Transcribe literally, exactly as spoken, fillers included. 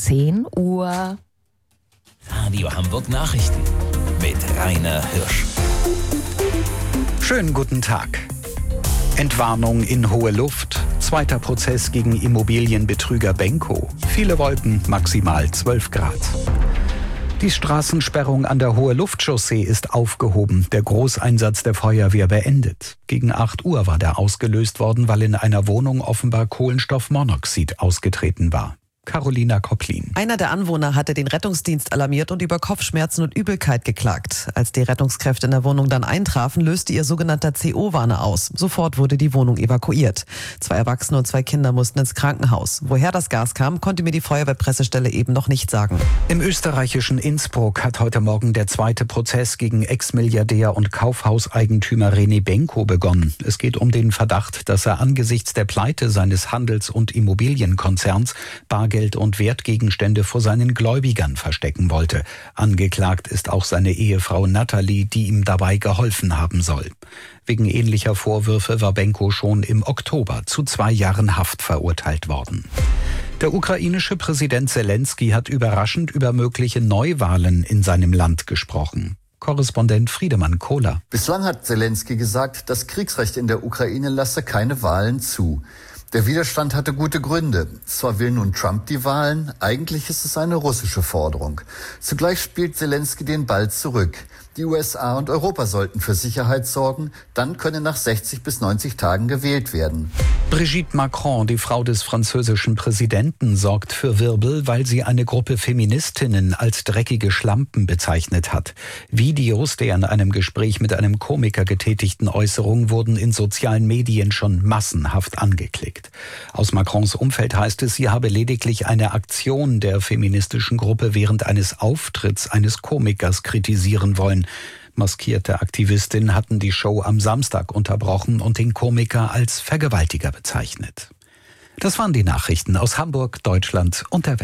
zehn Uhr. Radio Hamburg Nachrichten mit Rainer Hirsch. Schönen guten Tag. Entwarnung in hohe Luft. Zweiter Prozess gegen Immobilienbetrüger Benko. Viele Wolken, maximal zwölf Grad. Die Straßensperrung an der Hohe-Luft-Chaussee ist aufgehoben, der Großeinsatz der Feuerwehr beendet. Gegen acht Uhr war der ausgelöst worden, weil in einer Wohnung offenbar Kohlenstoffmonoxid ausgetreten war. Carolina Kopplin. Einer der Anwohner hatte den Rettungsdienst alarmiert und über Kopfschmerzen und Übelkeit geklagt. Als die Rettungskräfte in der Wohnung dann eintrafen, löste ihr sogenannter C O-Warner aus. Sofort wurde die Wohnung evakuiert. Zwei Erwachsene und zwei Kinder mussten ins Krankenhaus. Woher das Gas kam, konnte mir die Feuerwehrpressestelle eben noch nicht sagen. Im österreichischen Innsbruck hat heute Morgen der zweite Prozess gegen Ex-Milliardär und Kaufhauseigentümer René Benko begonnen. Es geht um den Verdacht, dass er angesichts der Pleite seines Handels- und Immobilienkonzerns Bargeld und Wertgegenstände vor seinen Gläubigern verstecken wollte. Angeklagt ist auch seine Ehefrau Natalie, die ihm dabei geholfen haben soll. Wegen ähnlicher Vorwürfe war Benko schon im Oktober zu zwei Jahren Haft verurteilt worden. Der ukrainische Präsident Zelensky hat überraschend über mögliche Neuwahlen in seinem Land gesprochen. Korrespondent Friedemann Kohler. Bislang hat Zelensky gesagt, das Kriegsrecht in der Ukraine lasse keine Wahlen zu. Der Widerstand hatte gute Gründe. Zwar will nun Trump die Wahlen, eigentlich ist es eine russische Forderung. Zugleich spielt Zelensky den Ball zurück. Die U S A und Europa sollten für Sicherheit sorgen, dann könne nach sechzig bis neunzig Tagen gewählt werden. Brigitte Macron, die Frau des französischen Präsidenten, sorgt für Wirbel, weil sie eine Gruppe Feministinnen als dreckige Schlampen bezeichnet hat. Videos der in einem Gespräch mit einem Komiker getätigten Äußerungen wurden in sozialen Medien schon massenhaft angeklickt. Aus Macrons Umfeld heißt es, sie habe lediglich eine Aktion der feministischen Gruppe während eines Auftritts eines Komikers kritisieren wollen. Maskierte Aktivistinnen hatten die Show am Samstag unterbrochen und den Komiker als Vergewaltiger bezeichnet. Das waren die Nachrichten aus Hamburg, Deutschland und der Welt.